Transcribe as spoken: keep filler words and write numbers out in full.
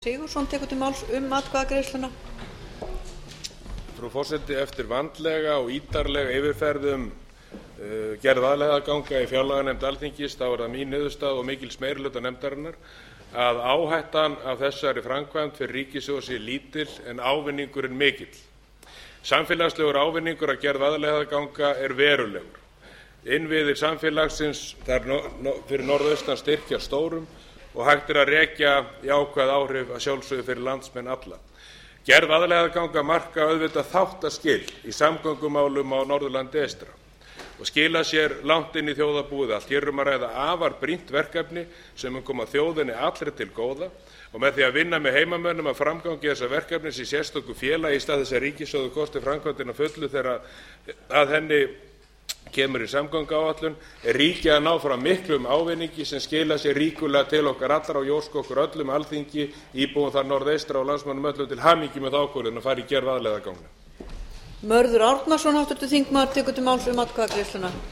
Sigurðsson tekur til máls um atkvæðagreiðsluna. Frú forseti, eftir vandlega og ítarlega yfirferð um uh, gerð aðalheiðarganga í fjárlaganefnd Alþingis þá er það mín niðurstaða og mikils meirihluta nefndarinnar að áhættan af þessari framkvæmd fyrir ríkissjóð sé lítil en ávinningurinn mikill. Samfélagslegur ávinningur að gerð aðalheiðarganga er verulegur. Innviðir samfélagsins þar no, no, fyrir norðaustan styrkja stórum og hægt er að rekja jákvæð áhrif að sjálfsögðu fyrir landsmenn alla. Gerð aðalheiðarganga marka auðvitað þáttaskil í samgöngumálum á Norðurlandi eystra og skila sér langt inn í þjóðarbúið allt. Hér er um að ræða afar brýnt verkefni sem mun koma þjóðinni allri til góða og með því að vinna með heimamönnum að framgangi þessa verkefnis í sérstöku félagi í stað þess að ríkissjóður kosti framkvæmdina fullu þegar að henni kemur í samgönguáætlun er ríkið að ná fram miklum ávinningi sem skila sér ríkulega til okkar allra og óska okkur öllum Alþingi, íbúum þar norðeystra og landsmönnum öllum til hamingju með þá ákvörðun að fara í gerð aðalheiðarganga. Mörður Árnason háttvirtur þingmaður tekur til máls um atkvæðagreiðsluna.